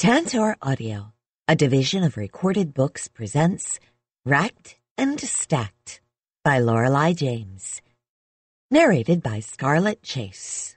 Tantor Audio, a division of Recorded Books, presents Racked and Stacked by Lorelei James. Narrated by Scarlett Chase.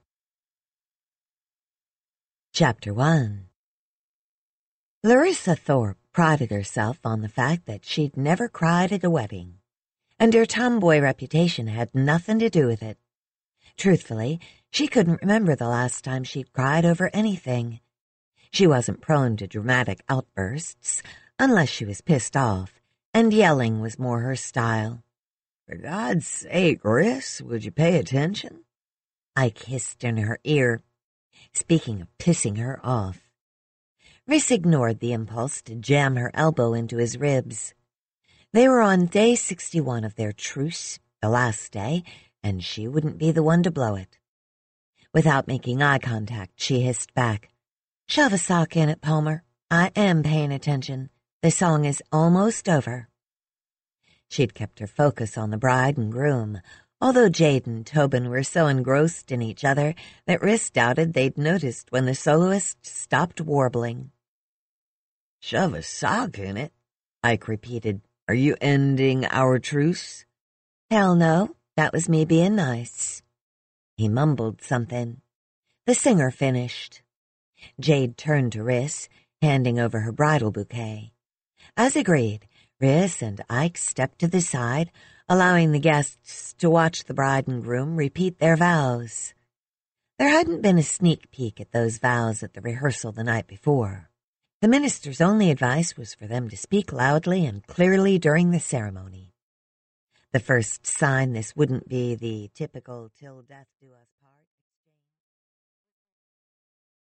Chapter 1. Larissa Thorpe prided herself on the fact that she'd never cried at a wedding, and her tomboy reputation had nothing to do with it. Truthfully, she couldn't remember the last time she'd cried over anything. She wasn't prone to dramatic outbursts, unless she was pissed off, and yelling was more her style. "For God's sake, Riss, would you pay attention?" Ike hissed in her ear. Speaking of pissing her off. Riss ignored the impulse to jam her elbow into his ribs. They were on day 61 of their truce, the last day, and she wouldn't be the one to blow it. Without making eye contact, she hissed back, "Shove a sock in it, Palmer. I am paying attention. The song is almost over." She'd kept her focus on the bride and groom, although Jade and Tobin were so engrossed in each other that Riss doubted they'd noticed when the soloist stopped warbling. "Shove a sock in it?" Ike repeated. "Are you ending our truce?" "Hell no, that was me being nice." He mumbled something. The singer finished. Jade turned to Riss, handing over her bridal bouquet. As agreed, Riss and Ike stepped to the side, allowing the guests to watch the bride and groom repeat their vows. There hadn't been a sneak peek at those vows at the rehearsal the night before. The minister's only advice was for them to speak loudly and clearly during the ceremony. The first sign this wouldn't be the typical till death do us